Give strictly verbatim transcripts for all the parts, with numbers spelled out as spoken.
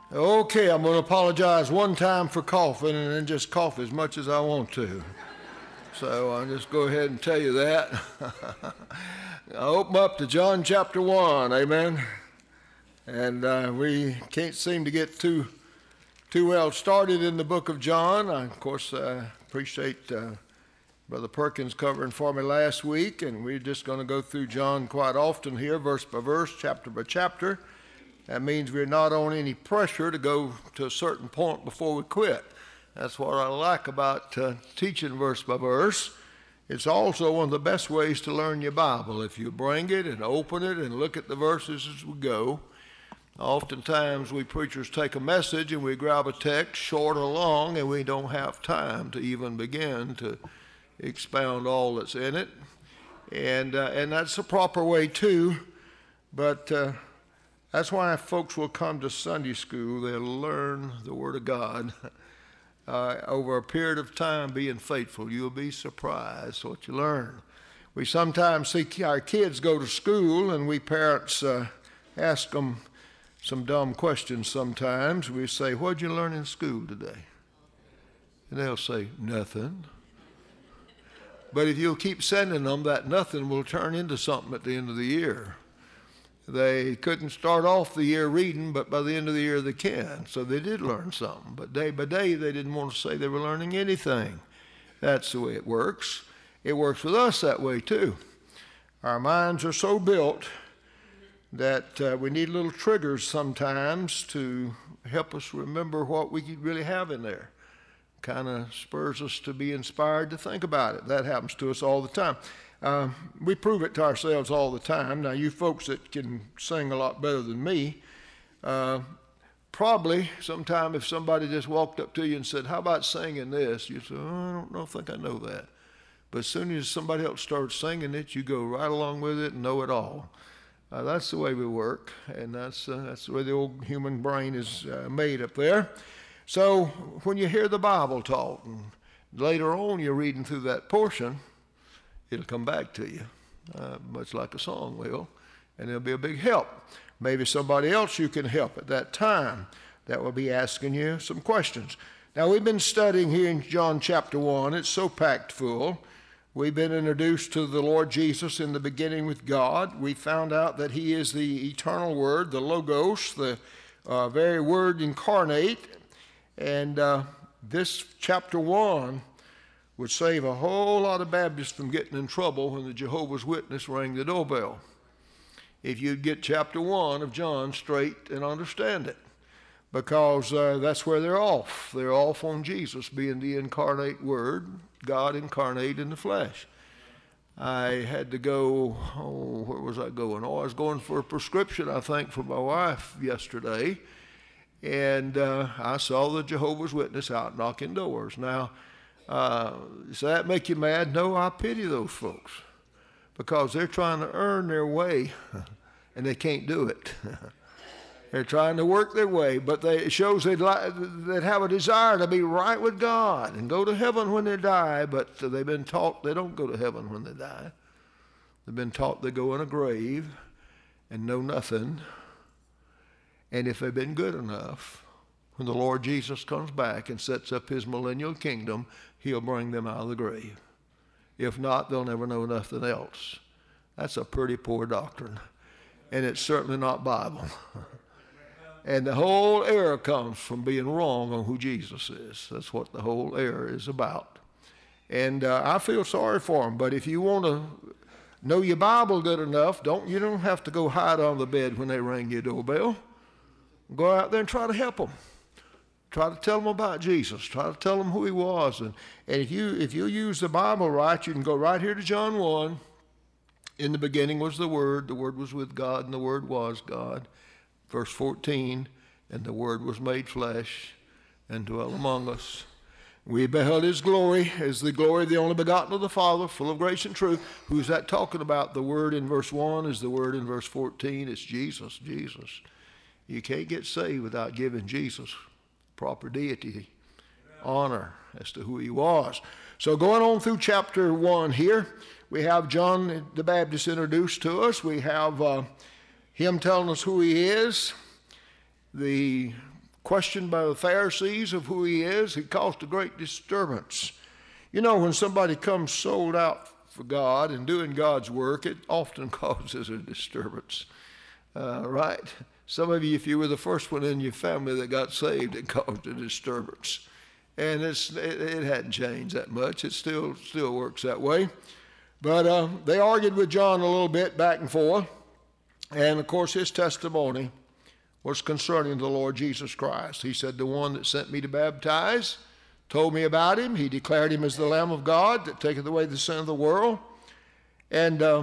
Okay, I'm going to apologize one time for coughing and then just cough as much as I want to. So I'll just go ahead and tell you that. I'll open up to John chapter one, amen. And uh, we can't seem to get too too well started in the book of John. I, of course, uh, appreciate uh, Brother Perkins covering for me last week, and we're just going to go through John quite often here, verse by verse, chapter by chapter. That means we're not on any pressure to go to a certain point before we quit. That's what I like about uh, teaching verse by verse. It's also one of the best ways to learn your Bible. If you bring it and open it and look at the verses as we go. Oftentimes we preachers take a message and we grab a text, short or long, and we don't have time to even begin to expound all that's in it. And, uh, and that's the proper way too, but... Uh, That's why folks will come to Sunday school. They'll learn the Word of God uh, over a period of time being faithful. You'll be surprised what you learn. We sometimes see our kids go to school, and we parents uh, ask them some dumb questions sometimes. We say, "What'd you learn in school today?" And they'll say, "Nothing." But if you'll keep sending them, that nothing will turn into something at the end of the year. They couldn't start off the year reading, but by the end of the year they can. So they did learn something. But day by day, they didn't want to say they were learning anything. That's the way it works. It works with us that way, too. Our minds are so built that uh, we need little triggers sometimes to help us remember what we really have in there. Kind of spurs us to be inspired to think about it. That happens to us all the time. Uh, we prove it to ourselves all the time. Now, you folks that can sing a lot better than me, uh, probably sometime if somebody just walked up to you and said, "How about singing this?" You say, "Oh, I don't know, think I know that." But as soon as somebody else starts singing it, you go right along with it and know it all. Uh, that's the way we work, and that's, uh, that's the way the old human brain is uh, made up there. So when you hear the Bible taught, and later on you're reading through that portion, it'll come back to you, uh, much like a song will, and it'll be a big help. Maybe somebody else you can help at that time that will be asking you some questions. Now, we've been studying here in John chapter one. It's so packed full. We've been introduced to the Lord Jesus in the beginning with God. We found out that he is the eternal Word, the Logos, the uh, very Word incarnate. And uh, this chapter one would save a whole lot of Baptists from getting in trouble when the Jehovah's Witness rang the doorbell. If you'd get chapter one of John straight and understand it, because uh, that's where they're off. They're off on Jesus being the incarnate Word, God incarnate in the flesh. I had to go, oh, where was I going? Oh, I was going for a prescription, I think, for my wife yesterday, and uh, I saw the Jehovah's Witness out knocking doors. Now, Uh, does that make you mad? No, I pity those folks because they're trying to earn their way and they can't do it. They're trying to work their way, but they, it shows they'd, li- they'd have a desire to be right with God and go to heaven when they die, but they've been taught they don't go to heaven when they die. They've been taught they go in a grave and know nothing, and if they've been good enough, when the Lord Jesus comes back and sets up his millennial kingdom, he'll bring them out of the grave. If not, they'll never know nothing else. That's a pretty poor doctrine, and it's certainly not Bible. And the whole error comes from being wrong on who Jesus is. That's what the whole error is about. And uh, I feel sorry for them, but if you want to know your Bible good enough, don't you don't have to go hide on the bed when they ring your doorbell. Go out there and try to help them. Try to tell them about Jesus. Try to tell them who he was. And, and if you if you use the Bible right, you can go right here to John one. In the beginning was the Word. The Word was with God, and the Word was God. Verse fourteen, and the Word was made flesh and dwelt among us. We beheld his glory as the glory of the only begotten of the Father, full of grace and truth. Who's that talking about? The Word in verse one is the Word in verse fourteen. It's Jesus, Jesus. You can't get saved without giving Jesus proper deity, honor as to who he was. So going on through chapter one here, we have John the Baptist introduced to us. We have uh, him telling us who he is, the questioned by the Pharisees of who he is. He caused a great disturbance. You know, when somebody comes sold out for God and doing God's work, it often causes a disturbance, uh, right? Some of you, if you were the first one in your family that got saved, it caused a disturbance. And it's, it, it hadn't changed that much. It still, still works that way. But uh, they argued with John a little bit back and forth. And, of course, his testimony was concerning the Lord Jesus Christ. He said, the one that sent me to baptize told me about him. He declared him as the Lamb of God that taketh away the sin of the world. And uh,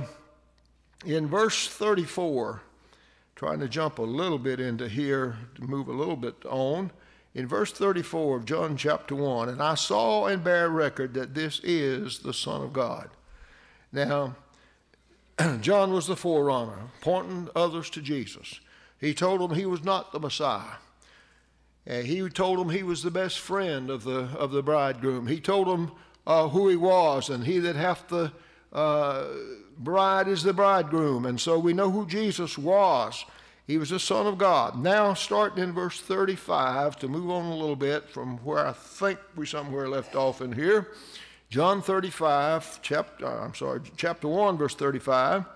in verse thirty-four, trying to jump a little bit into here to move a little bit on, in verse thirty-four of John chapter one, and I saw and bear record that this is the Son of God. Now, John was the forerunner, pointing others to Jesus. He told them he was not the Messiah. And he told them he was the best friend of the of the bridegroom. He told them uh, who he was, and he that hath the uh, bride is the bridegroom. And so we know who Jesus was. He was the Son of God. Now, starting in verse thirty-five, to move on a little bit from where I think we somewhere left off in here, John thirty-five, chapter, I'm sorry, chapter one, verse thirty-five,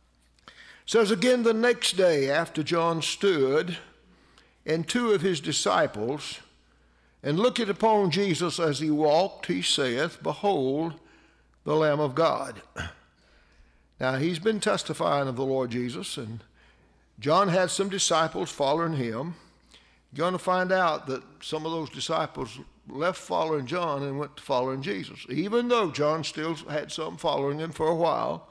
says, again the next day after John stood, and two of his disciples, and looking upon Jesus as he walked, he saith, behold, the Lamb of God. Now, he's been testifying of the Lord Jesus, and John had some disciples following him. You're going to find out that some of those disciples left following John and went to following Jesus, even though John still had some following him for a while.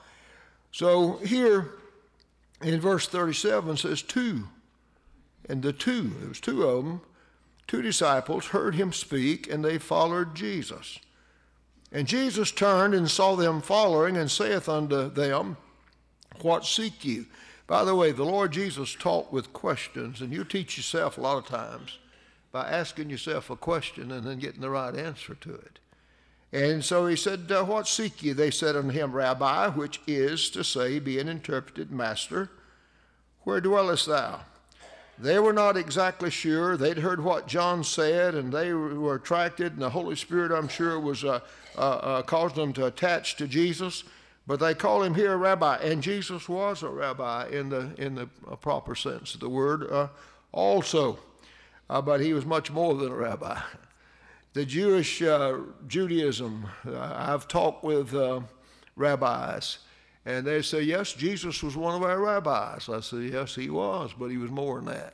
So here in verse thirty-seven says two. And the two, there was two of them, two disciples heard him speak, and they followed Jesus. And Jesus turned and saw them following, and saith unto them, what seek you? By the way, the Lord Jesus taught with questions, and you teach yourself a lot of times by asking yourself a question and then getting the right answer to it. And so he said, uh, what seek ye? They said unto him, Rabbi, which is to say, being interpreted, Master, where dwellest thou? They were not exactly sure. They'd heard what John said, and they were attracted, and the Holy Spirit, I'm sure, was uh, uh, uh, caused them to attach to Jesus. But they call him here a rabbi, and Jesus was a rabbi in the in the proper sense of the word uh, also. Uh, but he was much more than a rabbi. The Jewish uh, Judaism, uh, I've talked with uh, rabbis, and they say, yes, Jesus was one of our rabbis. I say, yes, he was, but he was more than that.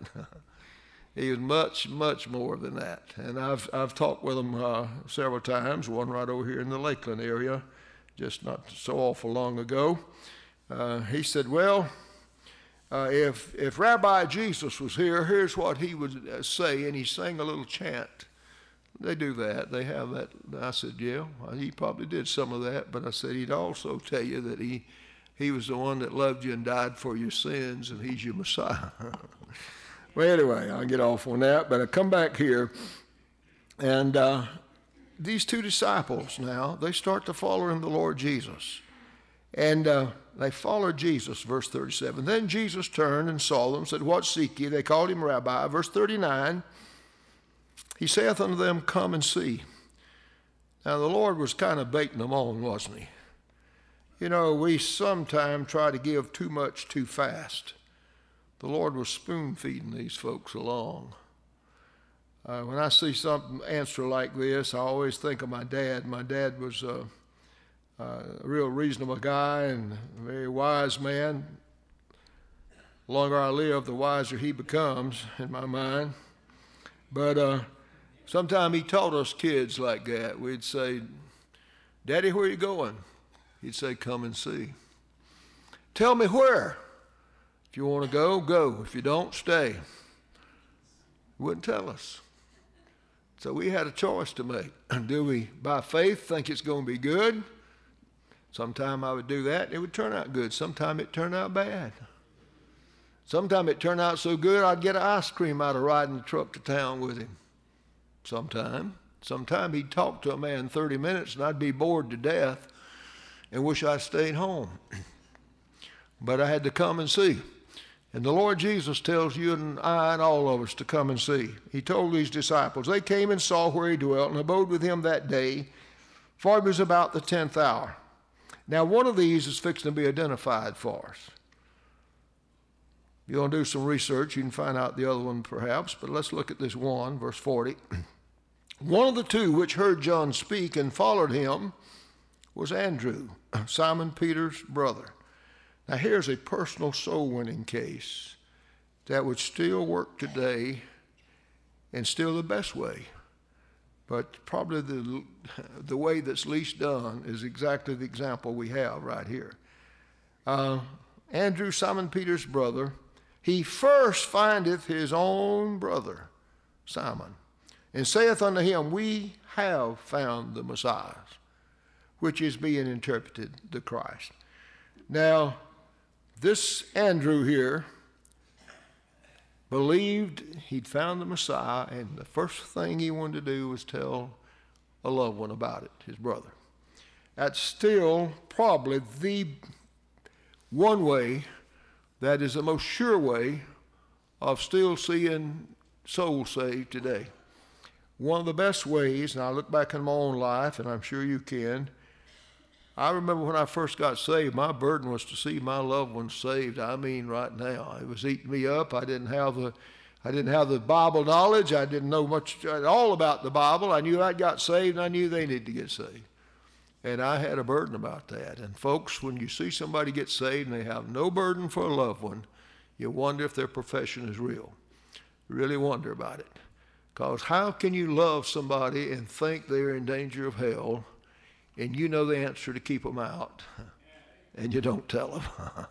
He was much, much more than that. And I've I've talked with him uh, several times, one right over here in the Lakeland area, just not so awful long ago. Uh, he said, well, uh, if if Rabbi Jesus was here, here's what he would uh, say, and he sang a little chant. They do that. They have that. I said, yeah, well, he probably did some of that, but I said he'd also tell you that he he was the one that loved you and died for your sins, and he's your Messiah. Well, anyway, I'll get off on that, but I come back here, and uh, these two disciples now, they start to follow in the Lord Jesus. And uh, they followed Jesus, verse thirty-seven. Then Jesus turned and saw them, said, what seek ye? They called him Rabbi. Verse thirty-nine, he saith unto them, come and see. Now, the Lord was kind of baiting them on, wasn't he? You know, we sometimes try to give too much too fast. The Lord was spoon-feeding these folks along. Uh, when I see some answer like this, I always think of my dad. My dad was a, a real reasonable guy and a very wise man. The longer I live, the wiser he becomes, in my mind. But uh, sometimes he taught us kids like that. We'd say, Daddy, where are you going? He'd say, come and see. Tell me where. If you want to go, go. If you don't, stay. He wouldn't tell us. So we had a choice to make. Do we, by faith, think it's going to be good? Sometime I would do that, and it would turn out good. Sometime it turned out bad. Sometime it turned out so good, I'd get an ice cream out of riding the truck to town with him. Sometime. Sometime he'd talk to a man thirty minutes, and I'd be bored to death and wish I'd stayed home. But I had to come and see. And the Lord Jesus tells you and I and all of us to come and see. He told these disciples, they came and saw where he dwelt and abode with him that day, for it was about the tenth hour. Now one of these is fixing to be identified for us. You're going to do some research, you can find out the other one perhaps, but let's look at this one, verse forty. One of the two which heard John speak and followed him was Andrew, Simon Peter's brother. Now here's a personal soul-winning case that would still work today and still the best way. But probably the, the way that's least done is exactly the example we have right here. Uh, Andrew, Simon Peter's brother, he first findeth his own brother, Simon, and saith unto him, we have found the Messiah, which is being interpreted the Christ. Now, this Andrew here believed he'd found the Messiah, and the first thing he wanted to do was tell a loved one about it, his brother. That's still probably the one way that is the most sure way of still seeing souls saved today. One of the best ways, and I look back in my own life, and I'm sure you can, I remember when I first got saved, my burden was to see my loved ones saved. I mean, right now, it was eating me up. I didn't have the, I didn't have the Bible knowledge. I didn't know much at all about the Bible. I knew I got saved, and I knew they needed to get saved, and I had a burden about that. And folks, when you see somebody get saved and they have no burden for a loved one, you wonder if their profession is real. You really wonder about it, because how can you love somebody and think they're in danger of hell? And you know the answer to keep them out, and you don't tell them.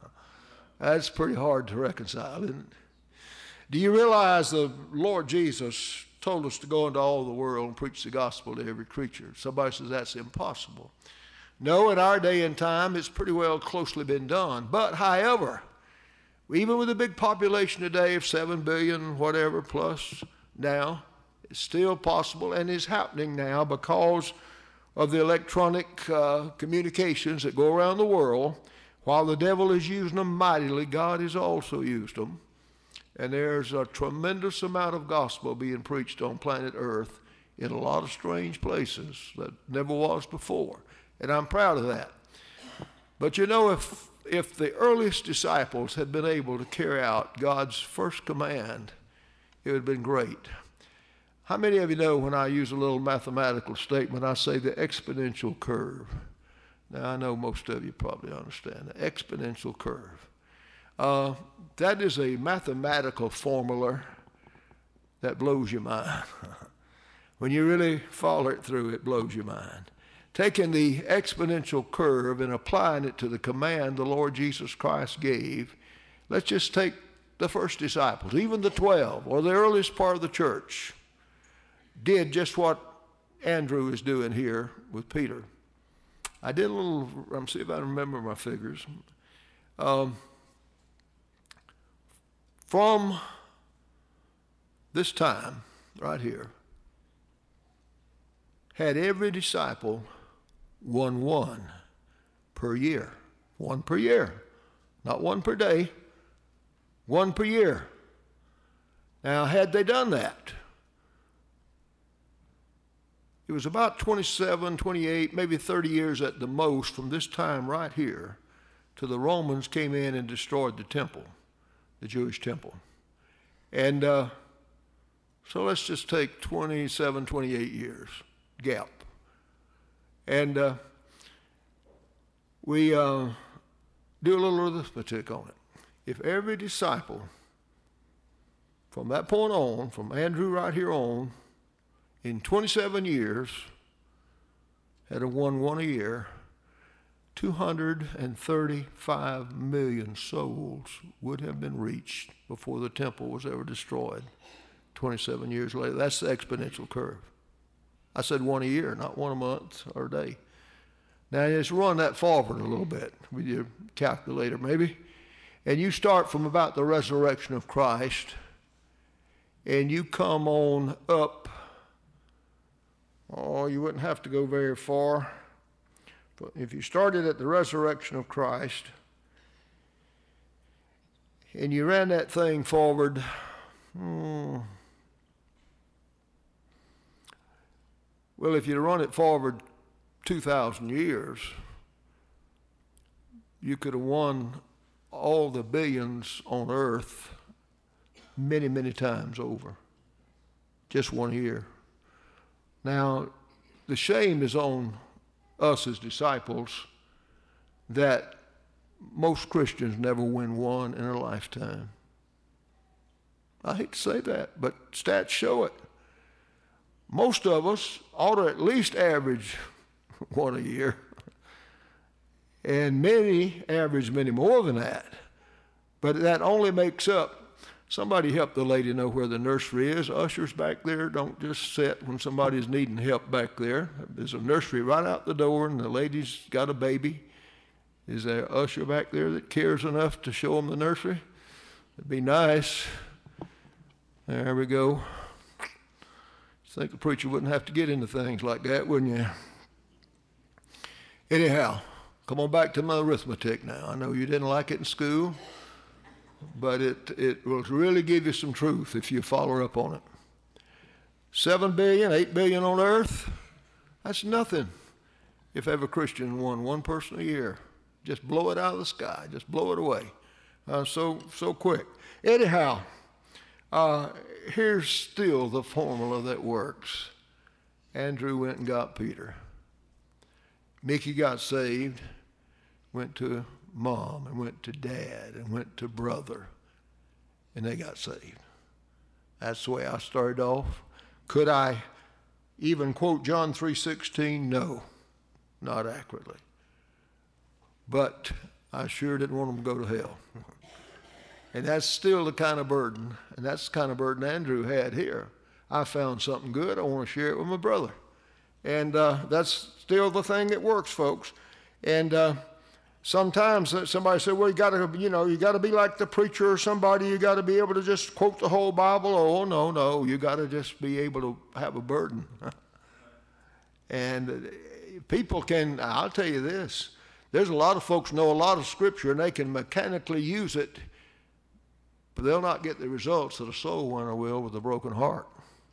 That's pretty hard to reconcile, isn't it? Do you realize the Lord Jesus told us to go into all the world and preach the gospel to every creature? Somebody says that's impossible. No, in our day and time, it's pretty well closely been done. But however, even with a big population today of seven billion, whatever, plus now, it's still possible and is happening now because of the electronic uh, communications that go around the world. While the devil is using them mightily, God has also used them. And there's a tremendous amount of gospel being preached on planet Earth in a lot of strange places that never was before. And I'm proud of that. But you know, if, if the earliest disciples had been able to carry out God's first command, it would have been great. How many of you know when I use a little mathematical statement, I say the exponential curve? Now, I know most of you probably understand the exponential curve. Uh, that is a mathematical formula that blows your mind. When you really follow it through, it blows your mind. Taking the exponential curve and applying it to the command the Lord Jesus Christ gave, let's just take the first disciples, even the twelve, or the earliest part of the church, did just what Andrew is doing here with Peter. I did a little, I'm see if I remember my figures. Um, from this time, right here, had every disciple won one per year. One per year. Not one per day, one per year. Now, had they done that, it was about twenty-seven, twenty-eight, maybe thirty years at the most from this time right here till the Romans came in and destroyed the temple, the Jewish temple. And uh, so let's just take twenty-seven, twenty-eight years gap. And uh, we uh, do a little arithmetic on it. If every disciple from that point on, from Andrew right here on, in twenty-seven years, had a won one a year, two hundred thirty-five million souls would have been reached before the temple was ever destroyed twenty-seven years later. That's the exponential curve. I said one a year, not one a month or a day. Now, just run that forward a little bit with your calculator maybe, and you start from about the resurrection of Christ, and you come on up. Oh, you wouldn't have to go very far. But if you started at the resurrection of Christ, and you ran that thing forward, hmm, well, if you run it forward two thousand years, you could have won all the billions on earth many, many times over. Just one year. Now, the shame is on us as disciples that most Christians never win one in a lifetime. I hate to say that, but stats show it. Most of us ought to at least average one a year. And many average many more than that. But that only makes up. Somebody help the lady know where the nursery is. Ushers back there, don't just sit when somebody's needing help back there. There's a nursery right out the door, and the lady's got a baby. Is there an usher back there that cares enough to show them the nursery? It'd be nice. There we go. I think the preacher wouldn't have to get into things like that, wouldn't you? Anyhow, come on back to my arithmetic now. I know you didn't like it in school, but it, it will really give you some truth if you follow up on it. Seven billion, eight billion on earth, that's nothing if every Christian won one person a year. Just blow it out of the sky. Just blow it away. Uh, so, so quick. Anyhow, uh, here's still the formula that works. Andrew went and got Peter. Mickey got saved, went to mom and went to dad and went to brother, and they got saved. That's the way I started off. Could I even quote John three sixteen? No, not accurately. But I sure didn't want them to go to hell. And that's still the kind of burden, and that's the kind of burden Andrew had here. I found something good. I want to share it with my brother. And uh, that's still the thing that works, folks. And uh, sometimes somebody said, well, you got to, you know, you got to be like the preacher or somebody. You got to be able to just quote the whole Bible. Oh, no, no. You got to just be able to have a burden. And people can, I'll tell you this, there's a lot of folks know a lot of Scripture, and they can mechanically use it, but they'll not get the results that a soul winner will with a broken heart.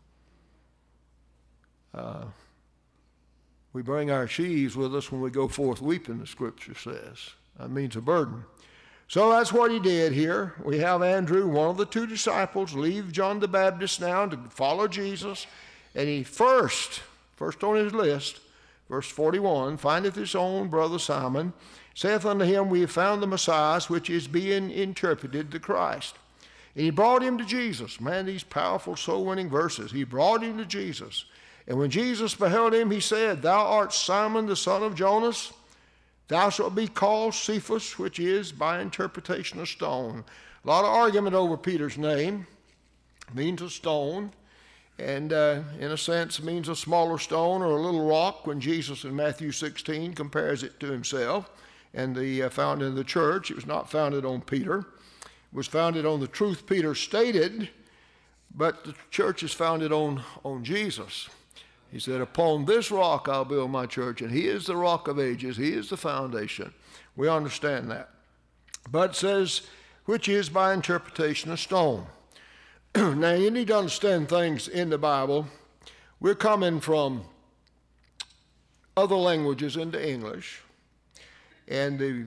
Uh, we bring our sheaves with us when we go forth weeping, the Scripture says. That means a burden. So that's what he did here. We have Andrew, one of the two disciples, leave John the Baptist now to follow Jesus. And he first, first on his list, verse forty-one, findeth his own brother Simon, saith unto him, we have found the Messiah, which is being interpreted the Christ. And he brought him to Jesus. Man, these powerful soul-winning verses. He brought him to Jesus. And when Jesus beheld him, he said, thou art Simon the son of Jonas. Thou shalt be called Cephas, which is by interpretation a stone. A lot of argument over Peter's name. It means a stone. And uh, in a sense means a smaller stone or a little rock when Jesus in Matthew sixteen compares it to himself. And the uh, founding of the church, it was not founded on Peter. It was founded on the truth Peter stated, but the church is founded on, on Jesus. He said, upon this rock I'll build my church, and he is the rock of ages. He is the foundation. We understand that. But it says, which is by interpretation a stone. Now, you need to understand things in the Bible. We're coming from other languages into English, and the,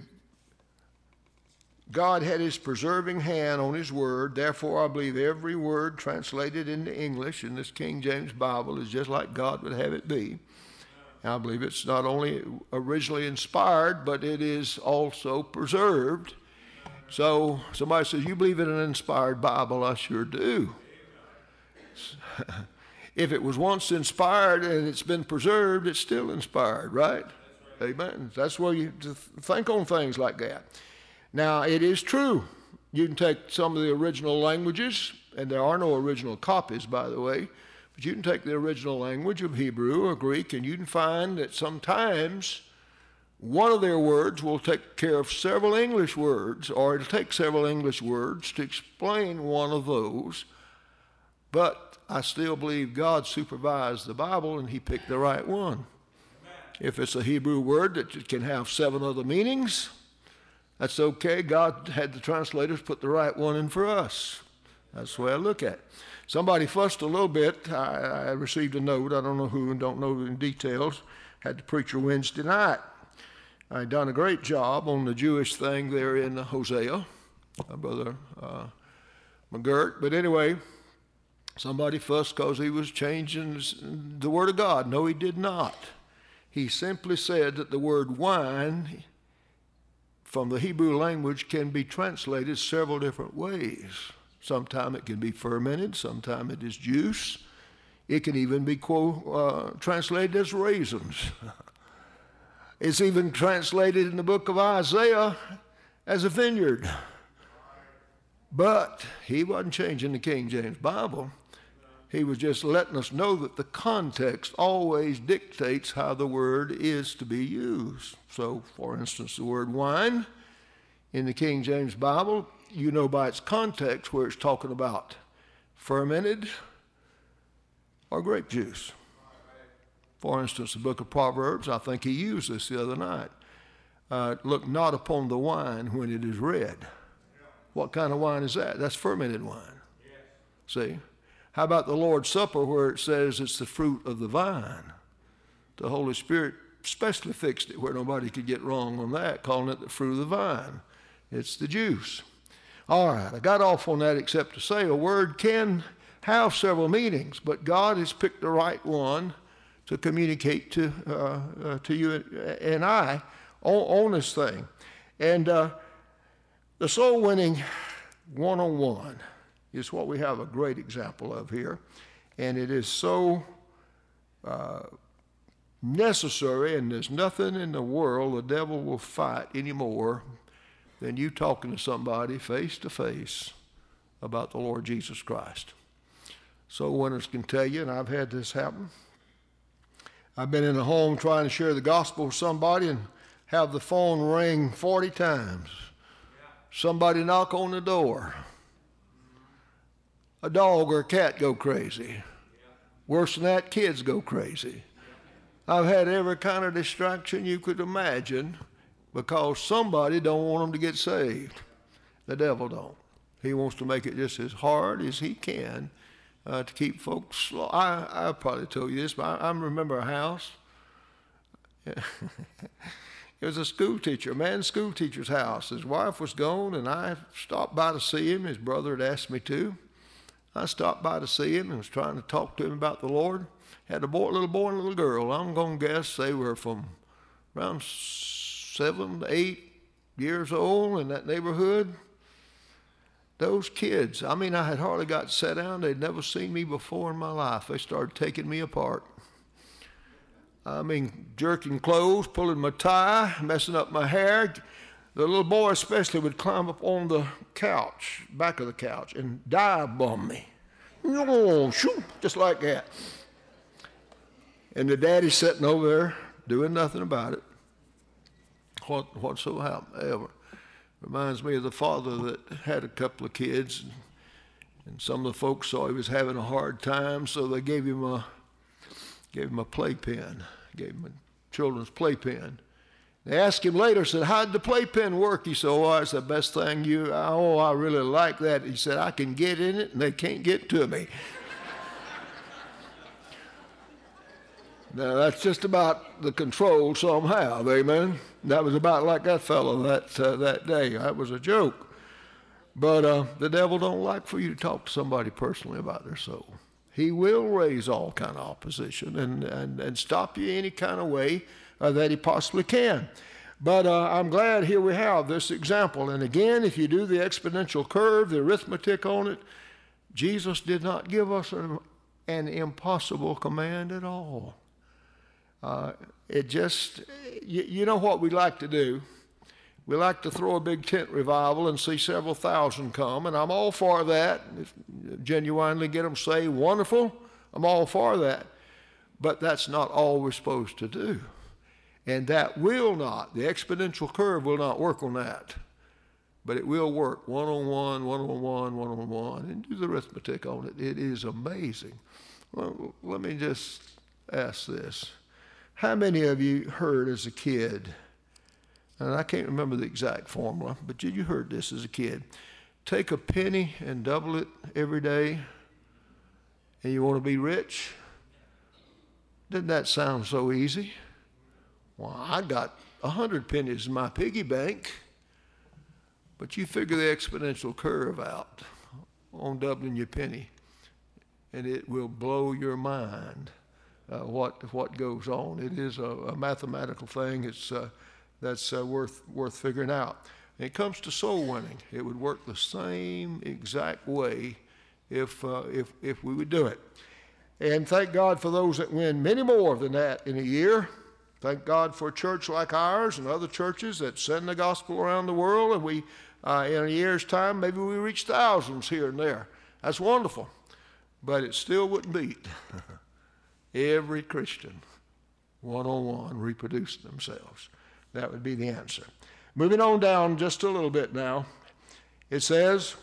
God had his preserving hand on his word. Therefore, I believe every word translated into English in this King James Bible is just like God would have it be. And I believe it's not only originally inspired, but it is also preserved. So somebody says, you believe in an inspired Bible? I sure do. If it was once inspired and it's been preserved, it's still inspired, right? Amen. That's where you think on things like that. Now, it is true. You can take some of the original languages, and there are no original copies, by the way, but you can take the original language of Hebrew or Greek, and you can find that sometimes one of their words will take care of several English words, or it'll take several English words to explain one of those. But I still believe God supervised the Bible, and he picked the right one. If it's a Hebrew word that can have seven other meanings, That's okay. God had the translators put the right one in for us. That's the way I look at it. Somebody fussed a little bit. I, I received a note. I don't know who and don't know in details. Had the preacher Wednesday night. I done a great job on the Jewish thing there in Hosea, uh, Brother uh, McGirt. But anyway, somebody fussed because he was changing the Word of God. No, he did not. He simply said that the word wine from the Hebrew language can be translated several different ways. Sometimes it can be fermented, sometimes it is juice. It can even be quote, uh, translated as raisins. It's even translated in the book of Isaiah as a vineyard. But he wasn't changing the King James Bible. He was just letting us know that the context always dictates how the word is to be used. So, for instance, the word wine in the King James Bible, you know by its context where it's talking about fermented or grape juice. For instance, the book of Proverbs, I think he used this the other night. Uh, look not upon the wine when it is red. What kind of wine is that? That's fermented wine. See? How about the Lord's Supper where it says it's the fruit of the vine? The Holy Spirit specially fixed it where nobody could get wrong on that, calling it the fruit of the vine. It's the juice. All right, I got off on that except to say a word can have several meanings, but God has picked the right one to communicate to uh, uh, to you and I on, on this thing. And uh, the soul winning one-on-one is what we have a great example of here. And it is so uh, necessary, and there's nothing in the world the devil will fight anymore than you talking to somebody face to face about the Lord Jesus Christ. Soul winners can tell you, and I've had this happen. I've been in a home trying to share the gospel with somebody and have the phone ring forty times. Somebody knock on the door. A dog or a cat go crazy. Worse than that, kids go crazy. I've had every kind of distraction you could imagine because somebody don't want them to get saved. The devil don't. He wants to make it just as hard as he can uh, to keep folks slow. I, I probably told you this, but I, I remember a house. It was a school teacher, a man's school teacher's house. His wife was gone, and I stopped by to see him. His brother had asked me to. I stopped by to see him and was trying to talk to him about the Lord. Had a boy, little boy and a little girl. I'm going to guess they were from around seven to eight years old in that neighborhood. Those kids, I mean, I had hardly got set down. They'd never seen me before in my life. They started taking me apart. I mean, jerking clothes, pulling my tie, messing up my hair. The little boy especially would climb up on the couch, back of the couch, and dive bomb me. Oh, shoo, just like that. And the daddy's sitting over there doing nothing about it. What, whatsoever. Reminds me of the father that had a couple of kids, and, and some of the folks saw he was having a hard time, so they gave him a gave him a playpen, gave him a children's playpen. They asked him later, said, how'd the playpen work? He said, oh, it's the best thing you, oh, I really like that. He said, I can get in it and they can't get to me. Now, that's just about the control somehow, amen? That was about like that fellow that, uh, that day. That was a joke. But uh, the devil don't like for you to talk to somebody personally about their soul. He will raise all kind of opposition and, and, and stop you any kind of way Uh, that he possibly can. But uh, I'm glad here we have this example. And again, if you do the exponential curve, the arithmetic on it, Jesus did not give us an, an impossible command at all. Uh, it just, you, you know what we like to do? We like to throw a big tent revival and see several thousand come, and I'm all for that. If genuinely get them saved, wonderful. I'm all for that. But that's not all we're supposed to do. And that will not, the exponential curve will not work on that. But it will work one-on-one, one-on-one, one-on-one, and do the arithmetic on it. It is amazing. Well, let me just ask this. How many of you heard as a kid and I can't remember the exact formula, but you, you heard this as a kid. Take a penny and double it every day, and you want to be rich? Doesn't that sound so easy? Well, I got a hundred pennies in my piggy bank, but you figure the exponential curve out on doubling your penny, and it will blow your mind uh, what what goes on. It is a, a mathematical thing. It's uh, that's uh, worth worth figuring out. When it comes to soul winning, it would work the same exact way if uh, if if we would do it. And thank God for those that win many more than that in a year. Thank God for a church like ours and other churches that send the gospel around the world, and we, uh, in a year's time, maybe we reach thousands here and there. That's wonderful, but it still wouldn't beat every Christian one-on-one reproducing themselves. That would be the answer. Moving on down just a little bit now, it says,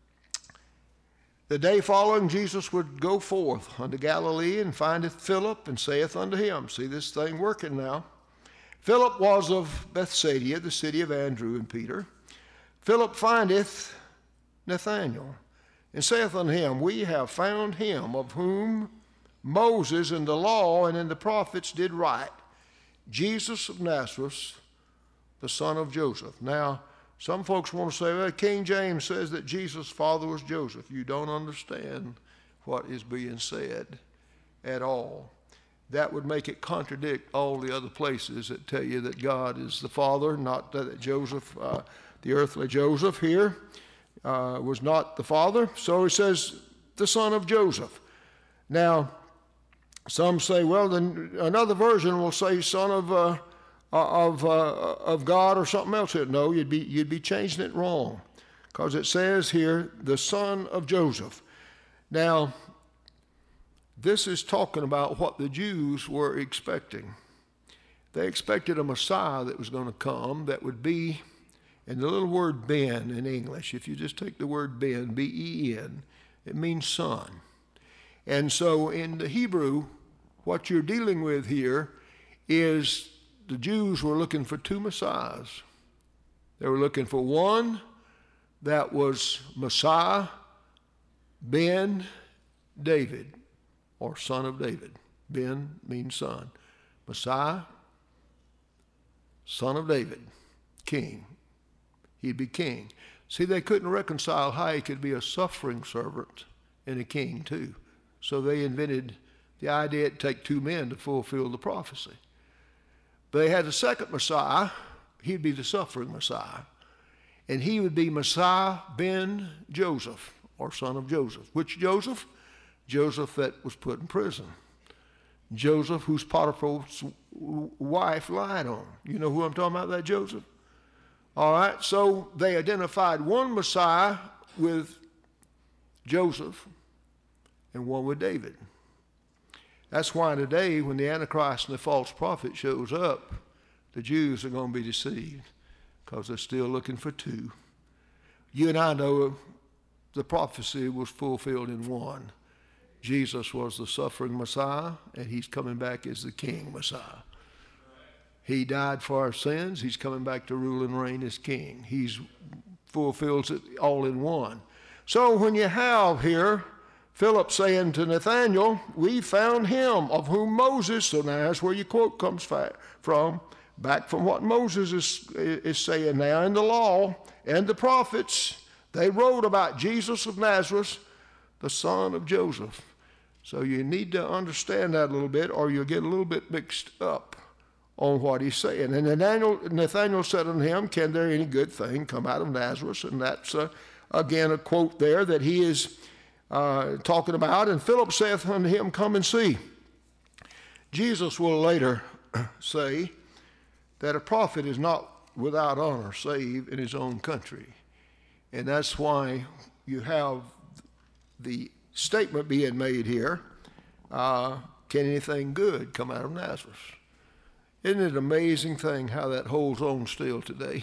the day following, Jesus would go forth unto Galilee, and findeth Philip, and saith unto him, see this thing working now. Philip was of Bethsaida, the city of Andrew and Peter. Philip findeth Nathanael, and saith unto him, we have found him of whom Moses in the law and in the prophets did write, Jesus of Nazareth, the son of Joseph. Now, some folks want to say, well, King James says that Jesus' father was Joseph. You don't understand what is being said at all. That would make it contradict all the other places that tell you that God is the father, not that Joseph, uh, the earthly Joseph here, uh, was not the father. So he says the son of Joseph. Now, some say, well, then another version will say son of uh, of uh, of God or something else. No, you'd be you'd be changing it wrong, because it says here the son of Joseph. Now, this is talking about what the Jews were expecting. They expected a Messiah that was going to come that would be, and the little word ben in English, if you just take the word ben, B E N, it means son. And so in the Hebrew, what you're dealing with here is the Jews were looking for two Messiahs. They were looking for one that was Messiah, Ben David, or son of David. Ben means son. Messiah, son of David, king. He'd be king. See, they couldn't reconcile how he could be a suffering servant and a king too. So they invented the idea it'd take two men to fulfill the prophecy. They had a second Messiah. He'd be the suffering Messiah. And he would be Messiah ben Joseph, or son of Joseph. Which Joseph? Joseph that was put in prison. Joseph whose Potiphar's wife lied on. You know who I'm talking about, that Joseph? All right, so they identified one Messiah with Joseph and one with David. That's why today, when the Antichrist and the false prophet shows up, the Jews are going to be deceived, because they're still looking for two. You and I know the prophecy was fulfilled in one. Jesus was the suffering Messiah, and he's coming back as the King Messiah. He died for our sins. He's coming back to rule and reign as King. He fulfills it all in one. So when you have here Philip saying to Nathanael, we found him of whom Moses, so now that's where your quote comes from, back from what Moses is, is saying now in the law and the prophets. They wrote about Jesus of Nazareth, the son of Joseph. So you need to understand that a little bit, or you'll get a little bit mixed up on what he's saying. And Nathanael, Nathanael said unto him, can there any good thing come out of Nazareth? And that's, uh, again, a quote there that he is Uh, talking about. And Philip saith unto him, come and see. Jesus will later say that a prophet is not without honor save in his own country. And that's why you have the statement being made here, uh, can anything good come out of Nazareth? Isn't it an amazing thing how that holds on still today?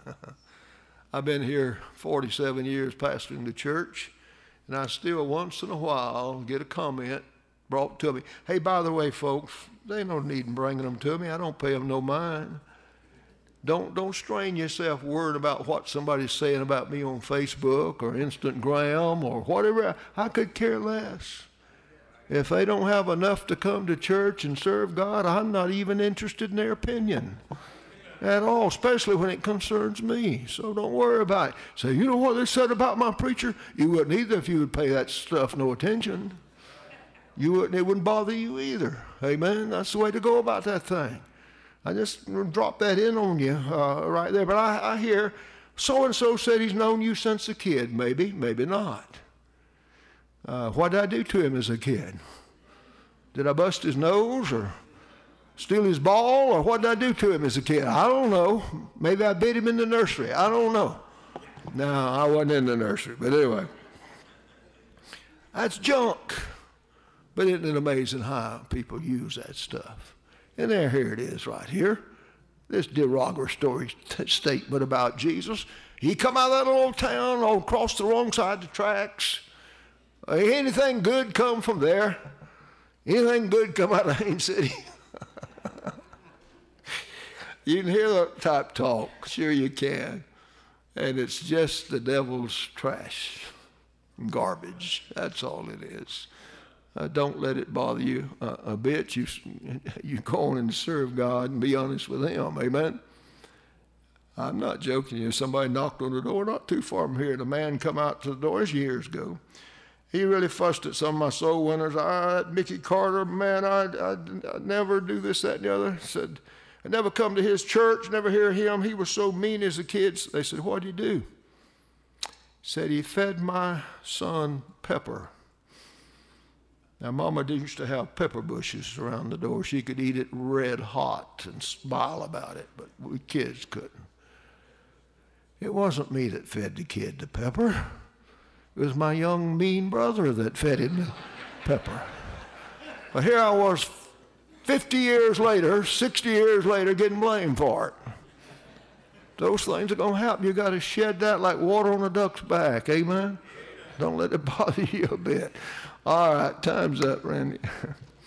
I've been here forty-seven years pastoring the church, and I still once in a while get a comment brought to me. Hey, by the way, folks, there ain't no need in bringing them to me. I don't pay them no mind. Don't, don't strain yourself worrying about what somebody's saying about me on Facebook or Instagram or whatever. I could care less. If they don't have enough to come to church and serve God, I'm not even interested in their opinion at all, especially when it concerns me. So don't worry about it. Say, you know what they said about my preacher? You wouldn't either if you would pay that stuff no attention. You wouldn't, it wouldn't bother you either. Amen? That's the way to go about that thing. I just drop that in on you uh, right there. But I, I hear so-and-so said he's known you since a kid. Maybe, maybe not. Uh, what did I do to him as a kid? Did I bust his nose or steal his ball, or what did I do to him as a kid? I don't know. Maybe I beat him in the nursery. I don't know. No, I wasn't in the nursery. But anyway, that's junk. But isn't it amazing how people use that stuff? And there, here it is right here. This derogatory t- statement about Jesus. He come out of that little town, or crossed the wrong side of the tracks. Uh, anything good come from there? Anything good come out of Haines City? You can hear that type talk. Sure you can. And it's just the devil's trash, garbage. That's all it is. Uh, don't let it bother you uh, a bit. You, you go on and serve God and be honest with Him. Amen? I'm not joking you. Somebody knocked on the door not too far from here, and a man come out to the door. This years ago. He really fussed at some of my soul winners. Ah, that Mickey Carter, man, I, I, I never do this, that, and the other. Said, I never come to his church, never hear him. He was so mean as a kid. They said, what'd he do? He said, he fed my son pepper. Now, Mama used to have pepper bushes around the door. She could eat it red hot and smile about it, but we kids couldn't. It wasn't me that fed the kid the pepper. It was my young, mean brother that fed him the pepper. But here I was fifty years later, sixty years later, getting blamed for it. Those things are going to happen. You got to shed that like water on a duck's back. Amen? Don't let it bother you a bit. All right, time's up, Randy.